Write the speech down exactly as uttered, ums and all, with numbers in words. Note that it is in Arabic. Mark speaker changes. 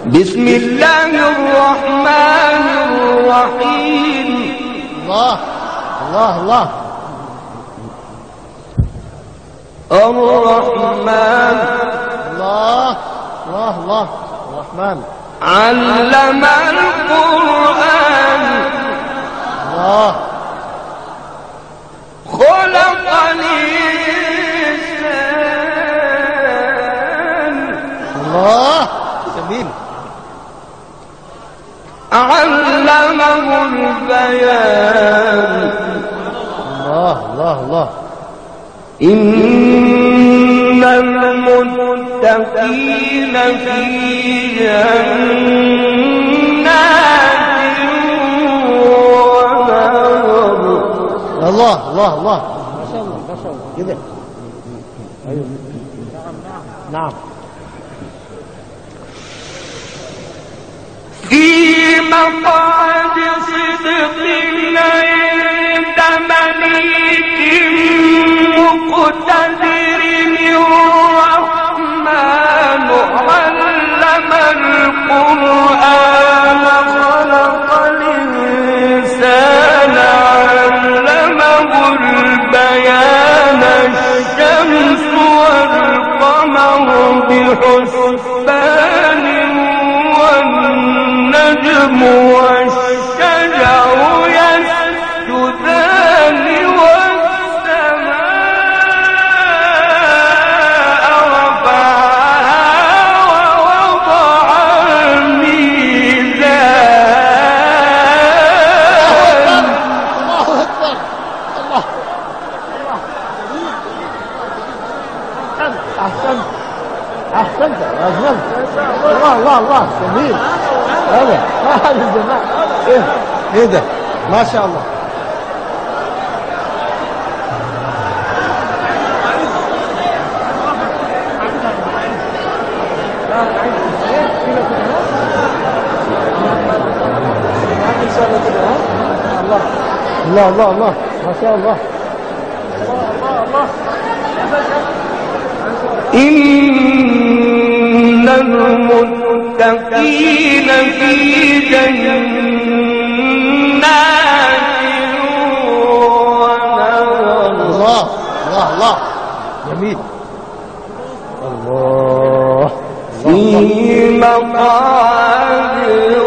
Speaker 1: بسم الله الرحمن الرحيم.
Speaker 2: الله الله الله.
Speaker 1: الرحمن
Speaker 2: الله الله الله. الرحمن
Speaker 1: علم القرآن.
Speaker 2: الله
Speaker 1: خلق الإنسان.
Speaker 2: الله جميل.
Speaker 1: علمه البيان.
Speaker 2: الله الله الله.
Speaker 1: إن المتقين في جنات ونهر.
Speaker 2: الله الله الله. ما شاء الله ما شاء الله كده. ايوه نعم.
Speaker 1: في مقعد صدق عند مليك مقتدر. الرحمن علم القرآن خلق الإنسان علمه البيان. الشمس والقمر بحسبان والنجم والشجر يسجدان والسماء رفعها ووضع الميزان.
Speaker 2: الله أكبر. الله أحسنت أحسنت أجمل. الله الله الله جميل. هذا هذا الجمال. إيه إيه ده ما شاء الله. الله الله الله ما شاء الله.
Speaker 1: إن المتقين في جنات ونهر.
Speaker 2: الله الله الله جميل. الله
Speaker 1: في مقعد